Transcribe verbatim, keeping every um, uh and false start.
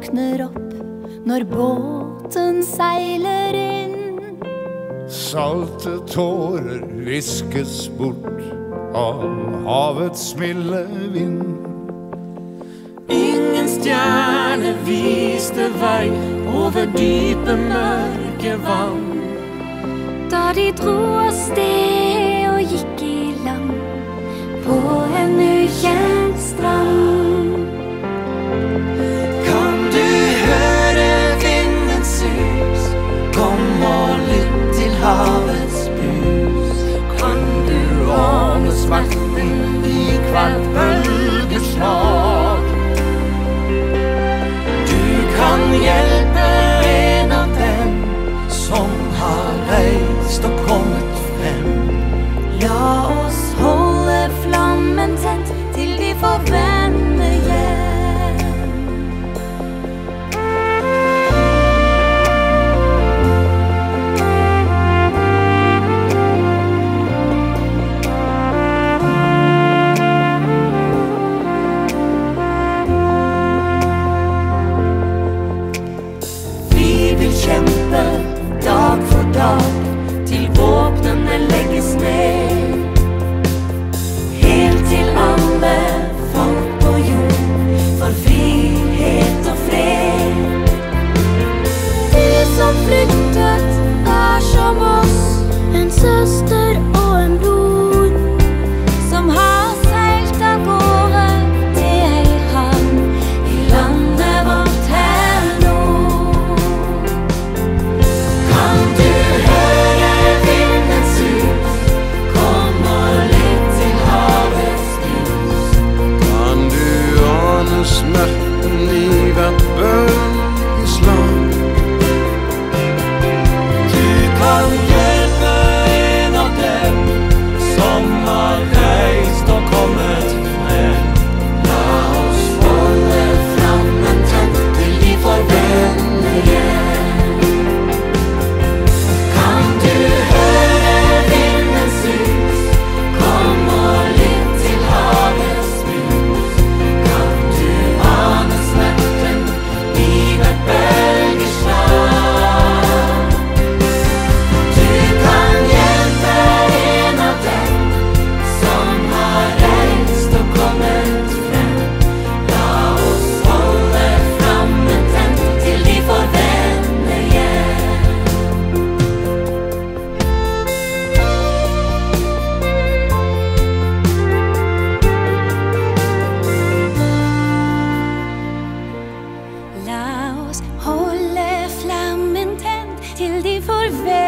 våkner opp når båten seiler inn. Salte tårer viskes bort av havets milde vind. Ingen stjerne viste vei over dype mørke vann. Da de dro av sted og gikk i land på en ukjent strand. Kan du høre vinden sus? Kom og lytt til havets brus. Kan du ane smerten i hvert bølgeslag? Du kan hjelpe en av dem som har reist og kommet frem. La oss holde flammen tent til de får vende hjem. Kjempe dag for dag til våpnene legges ned. Helt til alle folk på jord for frihet og fred. De som flyktet er som oss, en søster og en bror, som har seilt av gårde til ei havn i landet vårt her nord. Kan du høre vinden sus? Kom og lytt til havets brus. Kan du ane smerten i hvert bølgeslag? Du kan hjelpe en av dem som har reist og kommet frem. La oss holde flammen tent til de får vende hjem. Kan du høre vinden sus? Kom og lytt til havets brus. Kan du ane smerten i hvert bølgeslag? Du kan hjelpe en av dem som har reist og kommet frem. La oss holde flammen tent til de får vende hjem. La oss holde flammen tent til de får vende